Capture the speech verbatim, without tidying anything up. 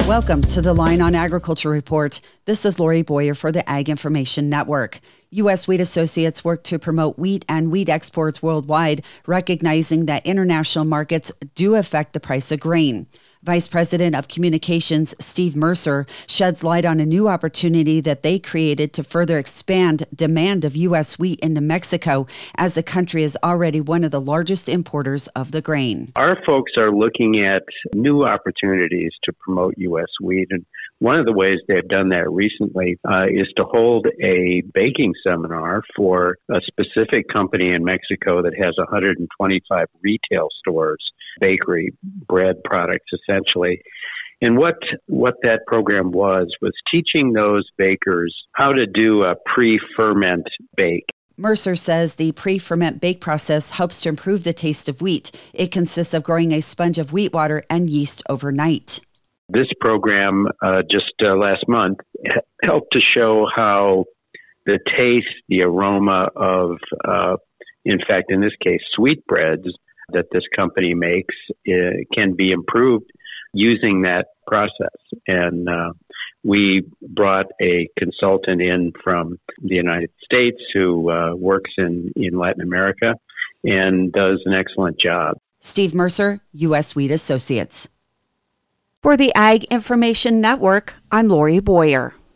Welcome to the Line on Agriculture Report. This is Lori Boyer for the Ag Information Network. U S. Wheat Associates work to promote wheat and wheat exports worldwide, recognizing that international markets do affect the price of grain. Vice President of Communications Steve Mercer sheds light on a new opportunity that they created to further expand demand of U S wheat into Mexico, as the country is already one of the largest importers of the grain. Our folks are looking at new opportunities to promote U S wheat, and one of the ways they've done that recently uh, is to hold a baking seminar for a specific company in Mexico that has one hundred twenty-five retail stores, bakery, bread products essentially. And what what that program was, was teaching those bakers how to do a pre-ferment bake. Mercer says the pre-ferment bake process helps to improve the taste of wheat. It consists of growing a sponge of wheat water and yeast overnight. This program uh, just uh, last month helped to show how the taste, the aroma of, uh, in fact, in this case, sweetbreads that this company makes uh, can be improved using that process. And uh, we brought a consultant in from the United States who uh, works in, in Latin America and does an excellent job. Steve Mercer, U S. Wheat Associates. For the Ag Information Network, I'm Lori Boyer.